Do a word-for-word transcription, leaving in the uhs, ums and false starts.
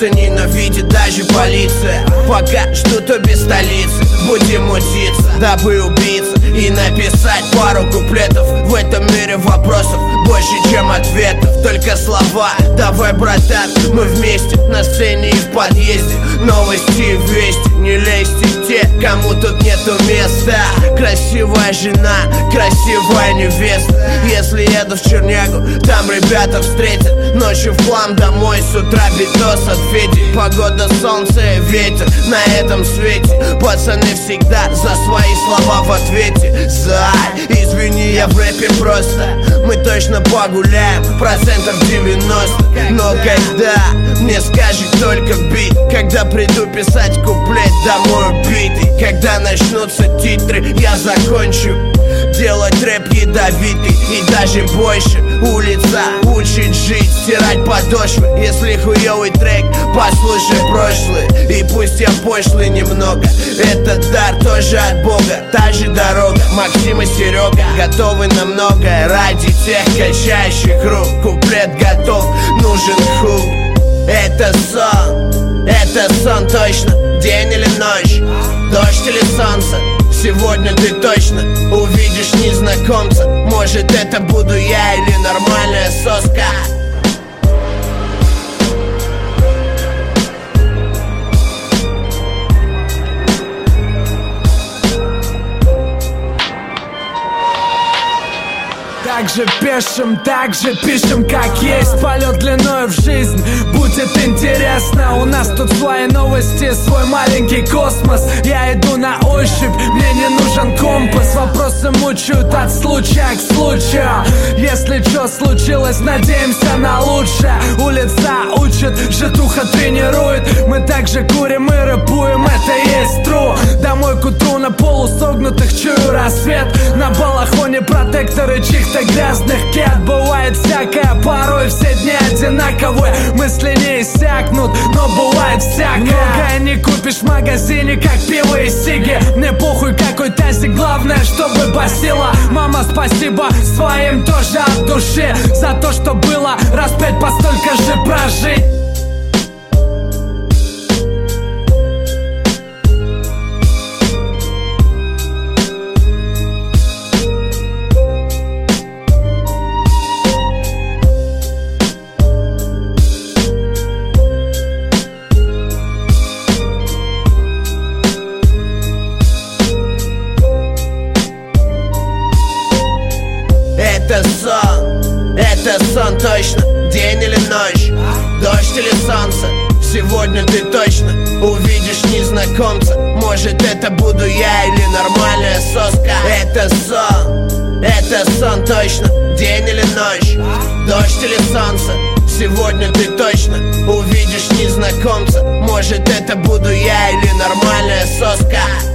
Нас ненавидит даже полиция. Пока ждут обе столицы, будем мутиться, дабы убиться и написать пару куплетов. В этом мире вопросов больше, чем ответов. Только слова, давай, братан, мы вместе на сцене и в подъезде. Новости и вести, не лезьте те, кому тут нету места. Красивая жена, красивая невеста. Если еду в Чернягу, там ребята встретят. Ночью в хлам домой, с утра видос от Феди. Погода, солнце, ветер на этом свете. Пацаны всегда за свои слова в ответе. Зай, извини, я в рэпе просто. Мы точно погуляем, процентов девяносто. Но когда мне скажет только бит, когда приду писать куплет домой убитый, когда начнутся титры, я закончу делать рэп ядовитый и даже больше. Улица учит жить, стирать подошвы. Если хуёвый трек, послушай прошлый. И пусть я пошлый немного, этот дар тоже от Бога. Та же дорога, Максим и Серега готовы на многое ради тех качающих рук. Куплет готов, нужен хук. Это сон, это сон точно. День или ночь, дождь или солнце. Сегодня ты точно увидишь незнакомца. Может, это буду я или нормальная соска. Так же пишем, так же пишем, как есть. Полет длиною в жизнь, будет интересно. У нас тут свои новости, свой маленький космос. Я иду на ощупь, мне не нужен компас. Вопросы мучают от случая к случаю. Если что случилось, надеемся на лучшее. Улица учит, житуха тренирует. Мы также курим и рэпуем, это есть true. Домой к утру на полусогнутых чую рассвет. На балахоне протекторы чьих-то грязных кет. Бывает всякое, порой все дни одинаковые. Мысли не иссякнут, но бывает всякое. Многое не купишь в магазине, как пиво и сиги. Мне похуй какой тазик, главное, чтобы басила. Мама, спасибо своим тоже от души за то, что было раз пять по столько же прожить. Это сон, это сон точно. День или ночь, дождь или солнце. Сегодня ты точно увидишь незнакомца. Может, это буду я или нормальная соска. Это сон, это сон точно. День или ночь, дождь или солнце. Сегодня ты точно увидишь незнакомца. Может, это буду я или нормальная соска.